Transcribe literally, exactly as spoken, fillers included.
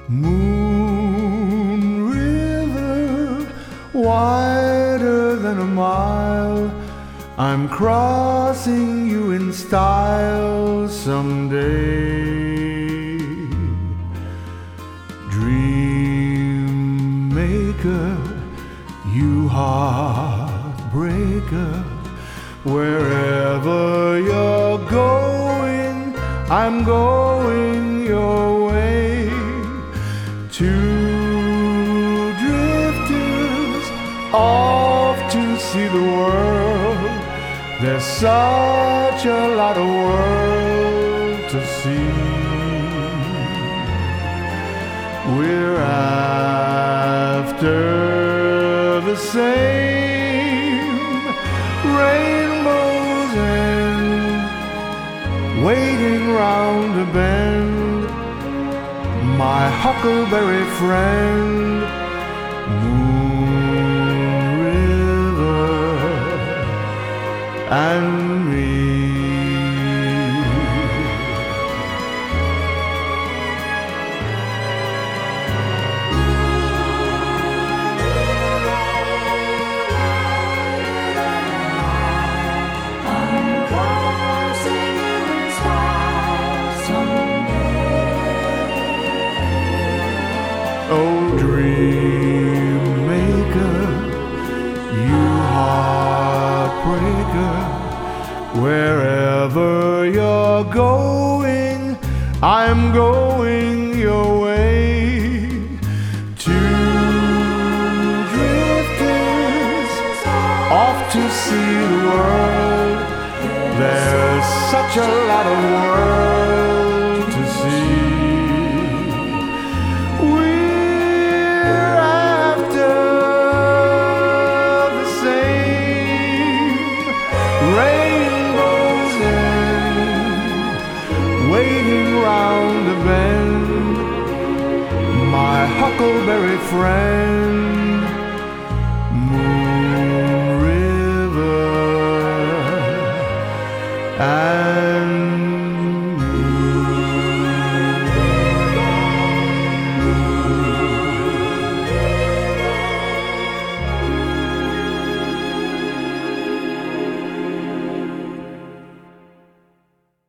Moon River, wider than a mile, I'm crossing you in style someday. Dream maker, you heartbreaker, wherever you're going, I'm going your way. Two drifters off to see the world. There's such a lot of world to see. We're after the same rainbows and waiting round a bend. My huckleberry friend, Moon River and me. Oh, dream maker, you heartbreaker, wherever you're going, I'm going your way. Two drifters off to see the world. There's such a lot of world to see. Rainbows and waiting round the bend. My huckleberry friend.